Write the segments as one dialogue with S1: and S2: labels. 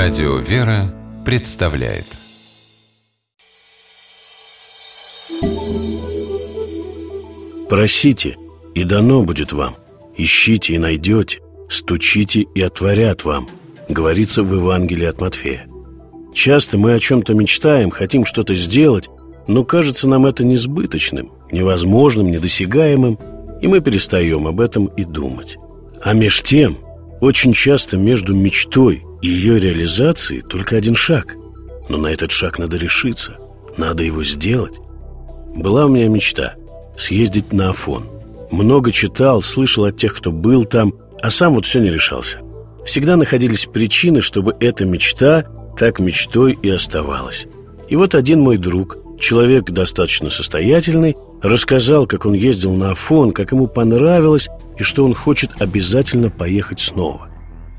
S1: Радио «Вера» представляет.
S2: Просите, и дано будет вам. Ищите и найдете, стучите и отворят вам, говорится в Евангелии от Матфея. Часто мы о чем-то мечтаем, хотим что-то сделать, но кажется нам это несбыточным, невозможным, недосягаемым, и мы перестаем об этом и думать. А меж тем, очень часто между мечтой и ее реализацией только один шаг. Но на этот шаг надо решиться, надо его сделать. Была у меня мечта съездить на Афон. Много читал, слышал от тех, кто был там, а сам вот все не решался. Всегда находились причины, чтобы эта мечта так мечтой и оставалась. И вот один мой друг, человек достаточно состоятельный, рассказал, как он ездил на Афон, как ему понравилось и что он хочет обязательно поехать снова.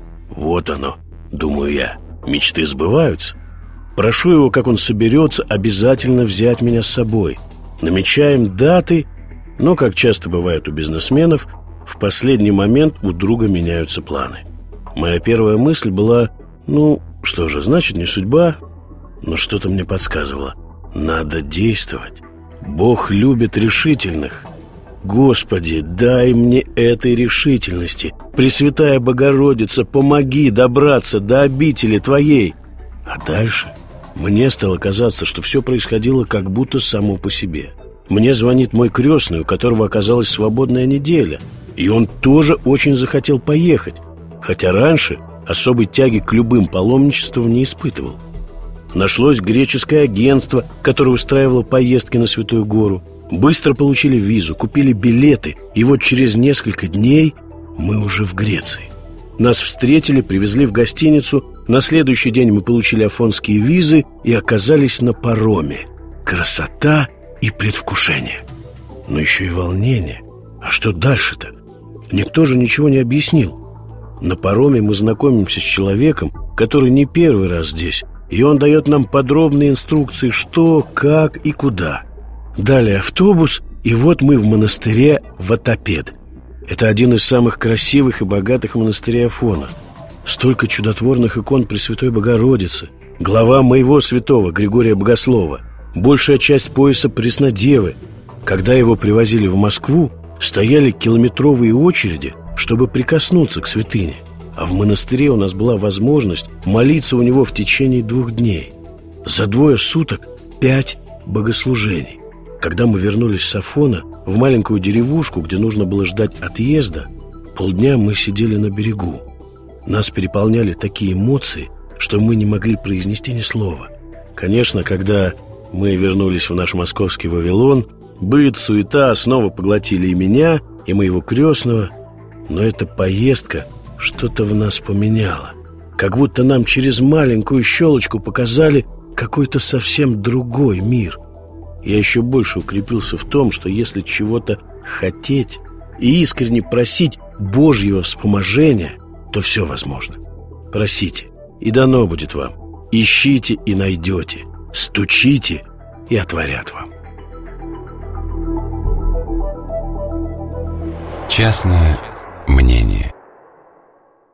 S2: Вот оно, думаю я, мечты сбываются. Прошу его, как он соберется, обязательно взять меня с собой. Намечаем даты, но, как часто бывает у бизнесменов, в последний момент у друга меняются планы. Моя первая мысль была: ну, что же, значит, не судьба. Но что-то мне подсказывало: надо действовать. Бог любит решительных. Господи, дай мне этой решительности. Пресвятая Богородица, помоги добраться до обители Твоей. А дальше мне стало казаться, что все происходило как будто само по себе. Мне звонит мой крестный, у которого оказалась свободная неделя, и он тоже очень захотел поехать, хотя раньше особой тяги к любым паломничествам не испытывал. Нашлось греческое агентство, которое устраивало поездки на Святую Гору. Быстро получили визу, купили билеты, и вот через несколько дней мы уже в Греции. Нас встретили, привезли в гостиницу. На следующий день мы получили афонские визы и оказались на пароме. Красота и предвкушение. Но еще и волнение. А что дальше-то? Никто же ничего не объяснил. На пароме мы знакомимся с человеком, который не первый раз здесь, и он дает нам подробные инструкции, что, как и куда. Далее автобус, и вот мы в монастыре Ватопед. Это один из самых красивых и богатых монастырей Афона. Столько чудотворных икон Пресвятой Богородицы, глава моего святого Григория Богослова, большая часть пояса Преснодевы. Когда его привозили в Москву, стояли километровые очереди, чтобы прикоснуться к святыне. А в монастыре у нас была возможность молиться у него в течение 2 дней. За 2 суток 5 богослужений. Когда мы вернулись с Афона в маленькую деревушку, где нужно было ждать отъезда, полдня мы сидели на берегу. Нас переполняли такие эмоции, что мы не могли произнести ни слова. Конечно, когда мы вернулись в наш московский Вавилон, быт, суета снова поглотили и меня, и моего крестного. Но эта поездка что-то в нас поменяла. Как будто нам через маленькую щелочку показали какой-то совсем другой мир. Я еще больше укрепился в том, что если чего-то хотеть и искренне просить Божьего вспоможения, то все возможно. Просите, и дано будет вам. Ищите и найдете. Стучите, и отворят вам.
S1: Частное мнение.